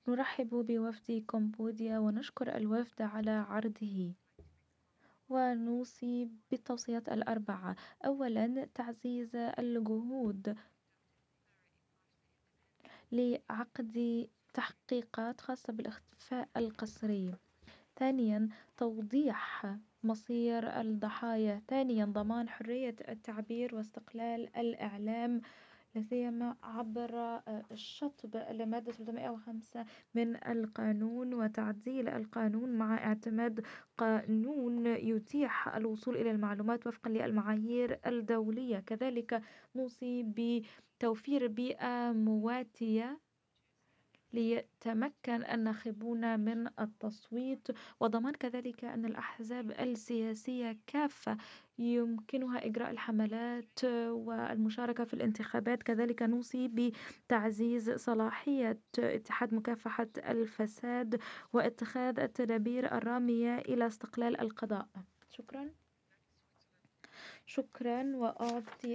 نرحب بوفد كمبوديا ونشكر الوفد على عرضه، ونوصي بالتوصيات الأربعة. أولا، تعزيز الجهود لعقد تحقيقات خاصة بالاختفاء القسري. ثانيا، توضيح مصير الضحايا. ثانيا، ضمان حرية التعبير واستقلال الإعلام، لا سيما عبر الشطب المادة 305 من القانون، وتعديل القانون مع اعتماد قانون يتيح الوصول إلى المعلومات وفقا للمعايير الدولية. كذلك نوصي بتوفير بيئة مواتية ليتمكن الناخبون من التصويت، وضمان كذلك أن الأحزاب السياسية كافة يمكنها إجراء الحملات والمشاركة في الانتخابات. كذلك نوصي بتعزيز صلاحية اتحاد مكافحة الفساد واتخاذ التدابير الرامية إلى استقلال القضاء. شكرا. وأعطي